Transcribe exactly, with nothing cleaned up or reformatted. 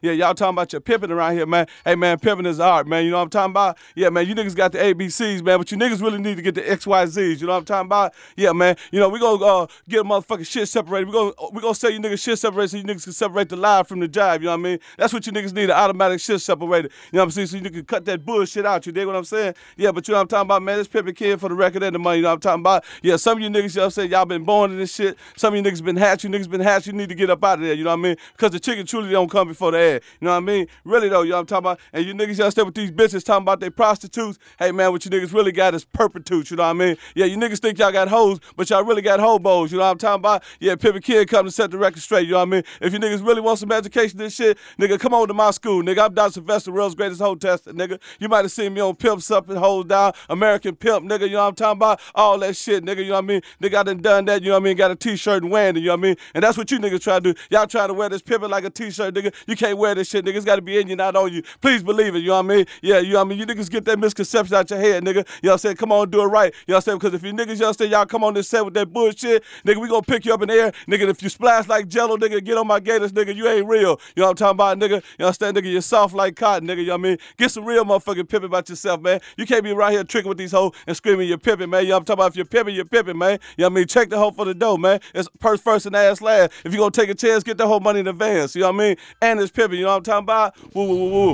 Yeah, y'all talking about your pimping around here, man. Hey, man, pimping is art, man. You know what I'm talking about? Yeah, man, you niggas got the A B Cs, man, but you niggas really need to get the X Y Zs. You know what I'm talking about? Yeah, man. You know, we gonna uh, get a motherfucking shit separated. We gonna we gonna say you niggas shit separated so you niggas can separate the live from the jive. You know what I mean? That's what you niggas need, an automatic shit separated. You know what I'm saying? So you niggas can cut that bullshit out. You dig what I'm saying? Yeah, but you know what I'm talking about, man? This pimping kid for the record and the money. You know what I'm talking about? Yeah, some of you niggas, you know what I'm saying? Y'all been born in this shit. Some of you niggas been hatched. You niggas been hatched. You need to get up out of there. You know what I mean? Because the chicken truly don't come before the egg. You know what I mean? Really though, you know what I'm talking about? And you niggas, y'all stay with these bitches talking about they prostitutes. Hey man, what you niggas really got is perpetutes. You know what I mean? Yeah, you niggas think y'all got hoes, but y'all really got hobos. You know what I'm talking about? Yeah, Pimpin' Kid come to set the record straight. You know what I mean? If you niggas really want some education and shit, nigga, come on to my school, nigga. I'm Doctor Sylvester, world's greatest hoe tester, nigga. You might have seen me on Pimps Up and Hold Down, American Pimp, nigga. You know what I'm talking about? All that shit, nigga. You know what I mean? Nigga, I done done that. You know what I mean? Got a t-shirt and wearing it. You know what I mean? And that's what you niggas try to do. Y'all try to wear this pimpin' like a t-shirt, nigga. You can't wear this shit, nigga. It's got to be in you, not on you. Please believe it. You know what I mean? Yeah, you know what I mean? You niggas get that misconception out your head, nigga. You know what I'm saying? Come on, do it right. You know what I'm saying? Because if you niggas, you know what I'm saying, y'all come on this set with that bullshit, nigga, we gonna pick you up in the air. Nigga, if you splash like Jello, nigga, get on my gators, nigga, you ain't real. You know what I'm talking about, nigga? You know what I'm saying, nigga? You're soft like cotton, nigga. You know what I mean? Get some real motherfucking pimping about yourself, man. You can't be right here tricking with these hoes and screaming you're pimping, man. You know what I'm talking about? If you're pimping, you're pimping, man. You know what I mean? Check the hoe for the dough, man. It's purse first and ass last. If you gonna take a chance, get the whole money in advance. You know what I mean? And it's pimping, you know what I'm talking about? Woo, woo, woo, woo.